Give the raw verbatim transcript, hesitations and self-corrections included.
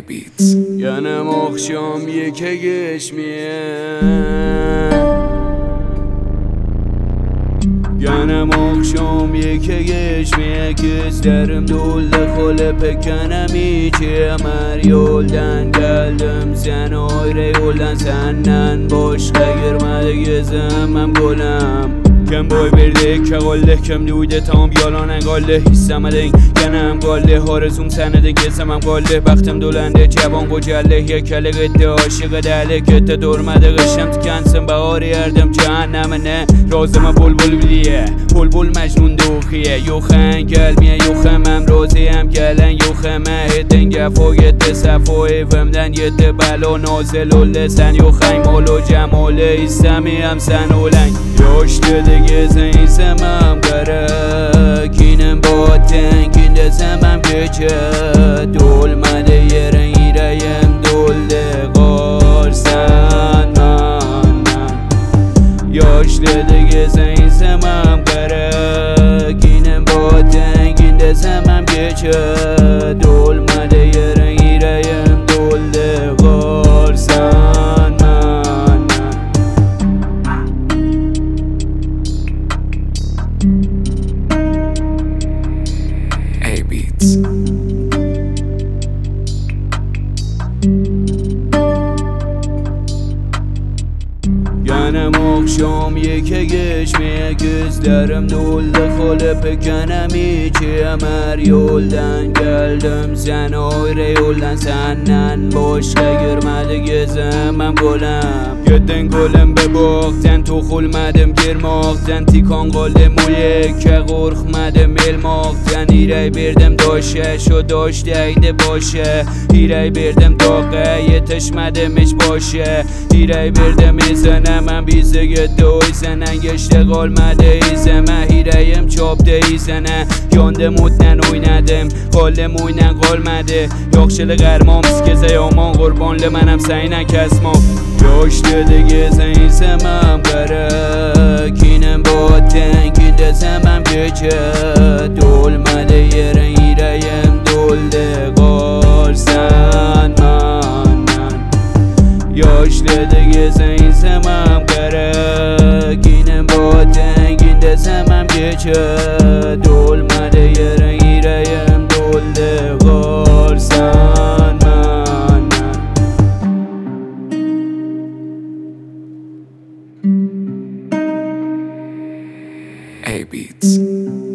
A-Beats. Yanım akşam yeke geçmeye, Yanım akşam yeke geçmeye Gözlerim doldu kolu pekenem içi Mer yoldan geldim sen ayrı yoldan Senden başka girmedi gözüm hem golem Kim boy verdik که قله کم دویده تام یالانن قله هیستمدین گنم قله هارزون سنده گزمم قله بختم دولنده جوان گجله یک کله قده عاشق دله کته دورمده قشم تکنسم بهاری اردم جهنم نه رازم بلبل بلیه بلبل مجنون دوخیه یوخن گلمیه یوخم هم رازی هم گلن یوخم هدن گفایت صفای ومدن یده بلا نازل و لسن یوخن مالو جماله ایستمی هم سن اولن یاش دده Gezin semem kara Kinem baten kinde semem gece Dolmadı yerin yüreğim doldu Korsan man Yaşlıdı gezin semem kara Kinem baten kinde semem gece Dolmadı yerin yüreğim doldu Korsan man A-Beats. Yanım akşam yeke geçmeye Gözlerim doldu kolu pekenem içi Mer yoldan geldim sen ayrı yoldan Senden başka girmedi gözüm hem golem Yedin golem be baktın toxulmadım girmaqdan Tikan qaldım o yekə qorxmadım elmaqdan İrək verdim daşa şu daş dəydi başa İrək verdim dağa yetişmədim heç başa İrək verdim izənə mən bizə getdi o izənə Geçdi qalmadı izəmə İrəyim çapdı izənə Yandım oddan oynadım qalım oynan qalmadı Yaxşılıq ərmam iskəzə yaman qurbanlı mənəm səyinə kəsmam Yaşlıdı gezin semem kara Kinem baten kinde semem gece Dolmadı yerin yüreğim doldu Korsan man Yaşlıdı gezin semem kara Kinem baten kinde semem gece Dolmadı yerin yüreğim doldu Korsan man A-Beats.